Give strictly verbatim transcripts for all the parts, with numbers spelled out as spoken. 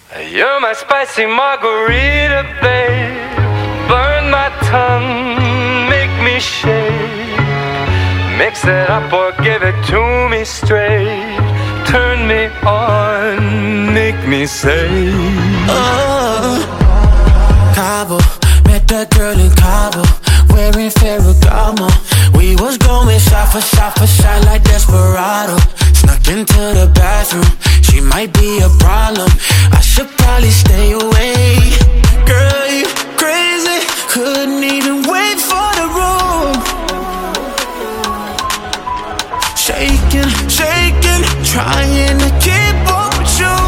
You're my spicy margarita, babe. Burn my tongue, make me shake. Mix it up or give it to me straight. Turn me on, make me say, oh, Cabo, met that girl in Cabo, wearing Ferragamo. We was going shot for shot for shot like Desperado. Snuck into the bathroom, she might be a problem. I should probably stay away. Girl, you crazy, couldn't even wait for the room. Shaking, shaking, trying to keep up with you.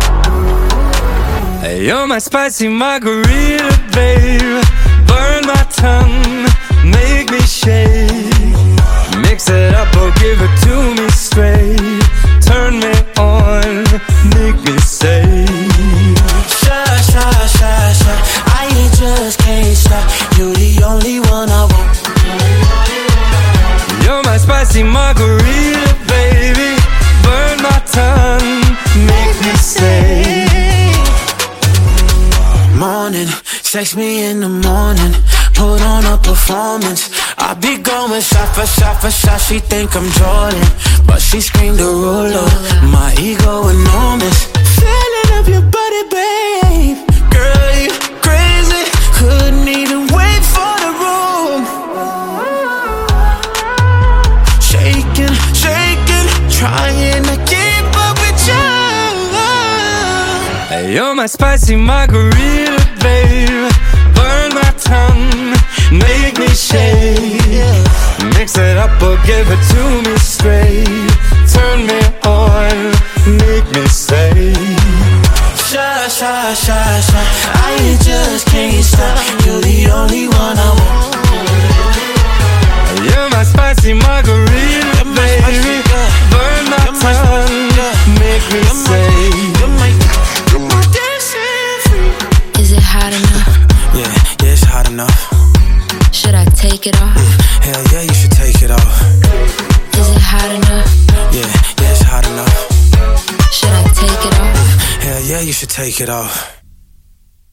you're my spicy margarita, babe. Burn my tongue, make me shake. Mix it up or give it to me straight. Turn me on, make me say, Sha, sha, sha, sha, I just can't stop. You're the only one I want. you're my spicy margarita, baby. Burn my tongue, make me say. Morning, text me in the morning, put on a performance. I be going shot for shot for shot. She think I'm Jordan, but she screamed a ruler. My ego enormous. Feeling of your body, babe. Girl, you crazy, couldn't even wait for the room. Shaking, shaking, trying to keep up with you. You're my spicy margarita, babe. Burn my tongue, make me shake. Mix it up or give it to me straight. Turn me on, make me say, Sha, sha, sha, sha, I just can't stop. You're the only one I want. you're my spicy margarita, baby. Burn my tongue, make me say, Is it hot enough? Yeah, yeah, it's hot enough. Should I take it off? Hell yeah, you should take it off. Is it hot enough? Yeah, yeah, it's hot enough. Should I take it off? Hell yeah, you should take it off.